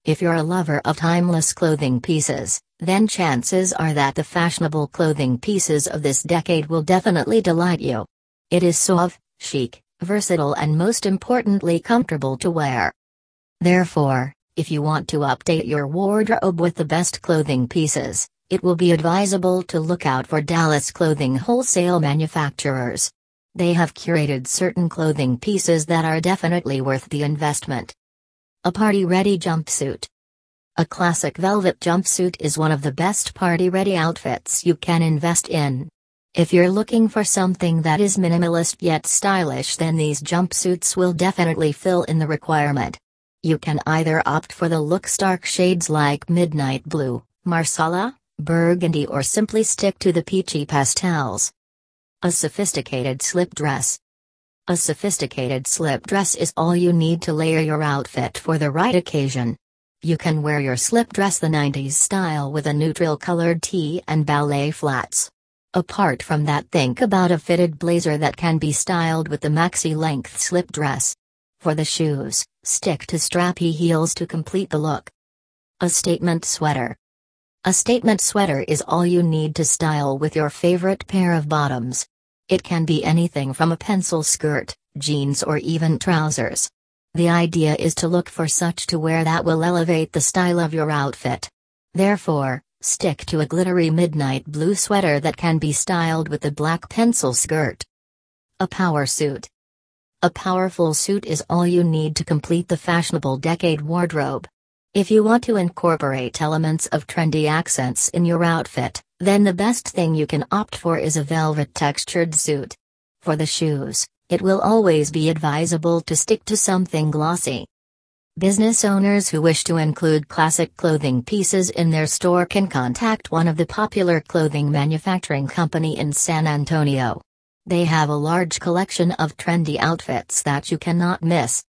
If you're a lover of timeless clothing pieces, then chances are that the fashionable clothing pieces of this decade will definitely delight you. It is suave, chic, versatile and most importantly comfortable to wear. Therefore, if you want to update your wardrobe with the best clothing pieces, it will be advisable to look out for Dallas clothing wholesale manufacturers. They have curated certain clothing pieces that are definitely worth the investment. A party-ready jumpsuit. A classic velvet jumpsuit is one of the best party-ready outfits you can invest in. If you're looking for something that is minimalist yet stylish, then these jumpsuits will definitely fill in the requirement. You can either opt for the look's dark shades like midnight blue, marsala, burgundy, or simply stick to the peachy pastels. A sophisticated slip dress. A sophisticated slip dress is all you need to layer your outfit for the right occasion. You can wear your slip dress the 90s style with a neutral-colored tee and ballet flats. Apart from that, think about a fitted blazer that can be styled with the maxi-length slip dress. For the shoes, stick to strappy heels to complete the look. A statement sweater. A statement sweater is all you need to style with your favorite pair of bottoms. It can be anything from a pencil skirt, jeans, or even trousers. The idea is to look for such to wear that will elevate the style of your outfit. Therefore, stick to a glittery midnight blue sweater that can be styled with a black pencil skirt. A power suit. A powerful suit is all you need to complete the fashionable decade wardrobe. If you want to incorporate elements of trendy accents in your outfit, then the best thing you can opt for is a velvet textured suit. For the shoes, it will always be advisable to stick to something glossy. Business owners who wish to include classic clothing pieces in their store can contact one of the popular clothing manufacturing company in San Antonio. They have a large collection of trendy outfits that you cannot miss.